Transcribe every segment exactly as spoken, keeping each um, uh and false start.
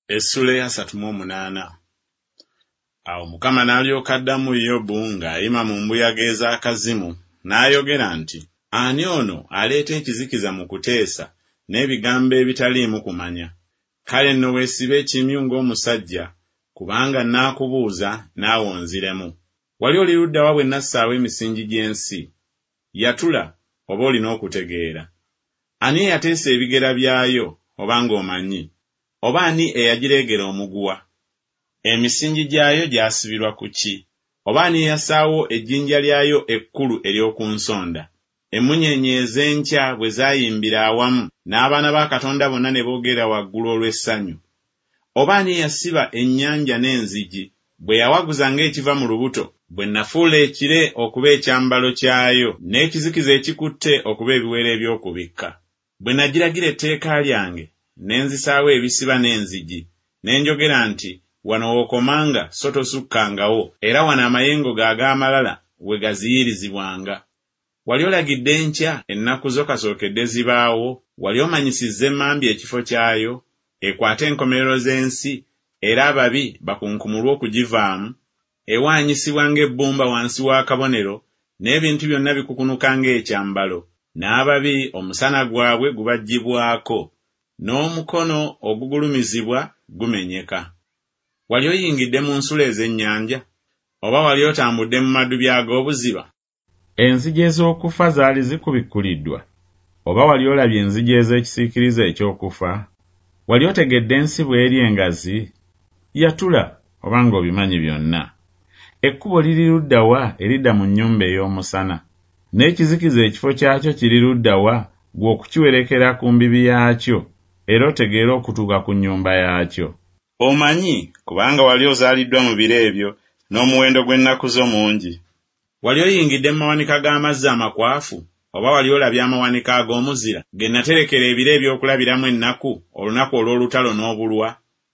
Essula ya asatu mu munaana. Awo Mukama n'alyoka addamu Yobu ng'ayima mu mbuyaga ez'akazimu, n'ayogera nti, ani ono aleeta ekizikiza mu kuteesa n'ebigambo ebitaliimu kumanya? Kale nno weesibe ekimyu ng'omusajja, kubanga naakubuuza naawe onziremu. Wali oli ludda wa bwe nassaawo emisingi gy'ensi? Yatula oba olina okutegeera. Ani eyateesa ebigera byayo obanga omanyi? Oba ani eyagireegera omuguwa? Emisingi gyayo gyasibirwa ku ki? Oba ani yassaawo ejjinja lyayo ekkulu ery'oku nsonda? Emmunyeenye ez'enkya bwe zaayimbira awamu, n'abaana ba Katonda bonna ne boogera waggulu olw'essanyu. Oba ani yasiba ennyanja n'enzigi, bwe yawaguza ng'ekiva mu lubuto, bwe nafuula ekire okuba ekyambalo kyayo, n'ekizikiza ekikutte okuba ebiwero eby'okubikka? Bwe nagiragira etteeka lyange, ne nzisaawo ebisiba n'enzigi, ne njogera nti, wano w'okomanga so tosukkangawo, era wano amayengo go ag'amalala we gaziyirizibwanga. Wali olagidde enkya ennaku zo kasookedde zibaawo? Wali omanyisizza emmambi ekifo kyayo, ekwate enkomerero z'ensi, era ababi bakunkumulwe okugivaamu? Ewaanyisibwa ng'ebbumba wansi w'akabonero, n'ebintu byonna bikukunuka ng'ekyambalo, n'ababi omusana gwabwe gubaggyibwako, n'omukono ogugulumizibwa gumenyeka. Wali oyingidde mu nsula ez'ennyanja? Oba wali otambudde mu maddu by'ag'obuziba? Enzigi ez'okufa zaali zikubikkuliddwa? Oba wali olabye enzigi ez'ekisiikirize eky'okufa? Wali otegedde ensi bw'eri engazi? Yatula obanga obimanyi byonna. Ekkubo liri ludda wa eridda mu nnyumba ey'omusana? N'ekizikiza ekifo kyakyo kiri ludda wa gwe okukiwerekera ku mbibi yaakyo, era otegeera okutuuka ku nnyumba yaakyo? Omanyi kubanga wali ozaaliddwa mu biro ebyo, n'omuwendo gw'ennaku zo mungi. Wali oyingidde mu mawanika g'amazzi amakwafu? Oba wali olabye amawanika ag'omuzira ge naterekera ebiro ebyokulabiramu ennaku, olunaku olw'olutalo n'obulwa?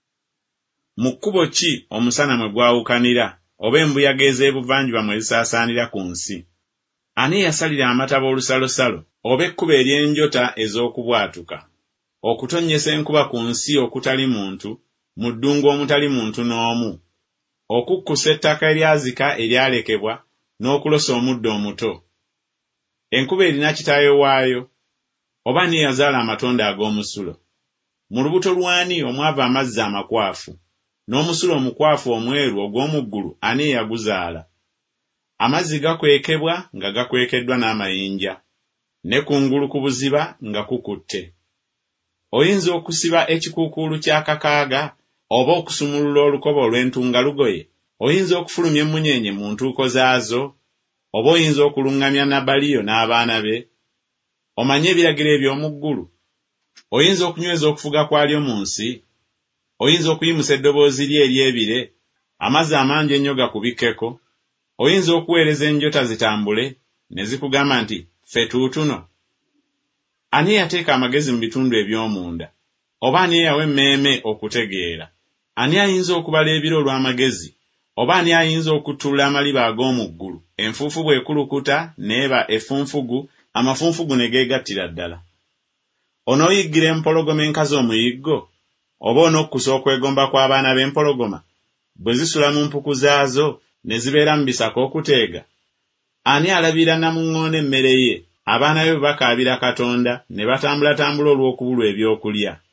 Mu kkubo ki omusana mwe gwawukanira, oba embuyaga ez'ebuvanjuba mwe zisaasaanira ku nsi? Ani yasalira amataba olusalosalo, oba ekkubo ery'enjota ez'okubwatuka? Okutonnyesa enkuba ku nsi okutali muntu, mu ddungu omutali muntu n'omu, okukkusa ettaka eryazika eryalekebwa, n'okulosa omuddo omuto. Enkuba erina kitaayo waayo? Oba ani yazaala amatonda ag'omusulo? Mu lubuto lwani omwava amazzi amakwafu? N'omusulo omukwafu omweru ogw'omu ggulu ani yaguzaala? Amazzi gakwekebwa nga gakwekeddwa n'amayinja, ne kungulu ku buziba nga kukutte. Oyinza okusiba ekikuukuulu ky'akakaaga, oba okusumulula olukoba olw'entungalugoye? Oyinza okufulumya emmunyeenye mu ntuuko zaazo? Oba oyinza okuluŋŋamya Nabaliyo n'abaana be? Omanyi ebiragiro eby'omu ggulu? Oyinza okunyweza okufuga kwalyo mu nsi? Oyinza okuyimusa eddoboozi lye ery'ebire, amazzi amangi ennyo gakubikkeko? Oyinza okuweereza enjota zitambule, ne zikugamba nti, ffe tuutuno? Ani yateeka amagezi mu bitundu eby'omunda? Oba ani yawa emmeeme okutegeera? Ani ayinza okubala ebiro olw'amagezi? Oba ani ayinza okuttulula amaliba ag'omu ggulu? Enfuufu bw'ekulukuta n'eba effunfugu, amafunfugu ne geegattira ddala. Onooyiggira empologoma enkazi omuyiggo? Oba onokkusa okwegomba kw'abaana b'empologoma bwe zisula mu mpuku zaazo ne zibeera mu bisaka okuteega? Ani alabira namuŋŋoona emmere ye, abaana be bakaabira Katonda ne batambulatambula olw'okubulwa ebyokulya?